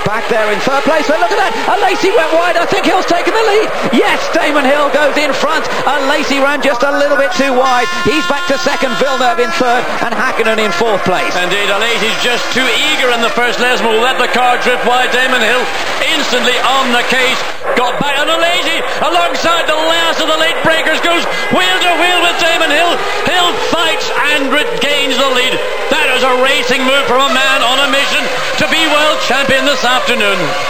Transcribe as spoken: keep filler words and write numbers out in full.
back there in third place. But look at that, and Lacey went wide. I think Hill's taken the lead. Yes, Damon Hill goes in front, and Lacey ran just a little bit too wide. He's back to second, Villeneuve in third, and Hakkinen in fourth place. Indeed, Lacey's just too eager in the first lesson, will let the car drift wide. Damon Hill instantly on the case, got back, and Lacey alongside the last of the late breakers goes wheel to wheel with Damon Hill. Hill fights and regains the lead. That is a racing move from a man on a mission to be world champion this afternoon.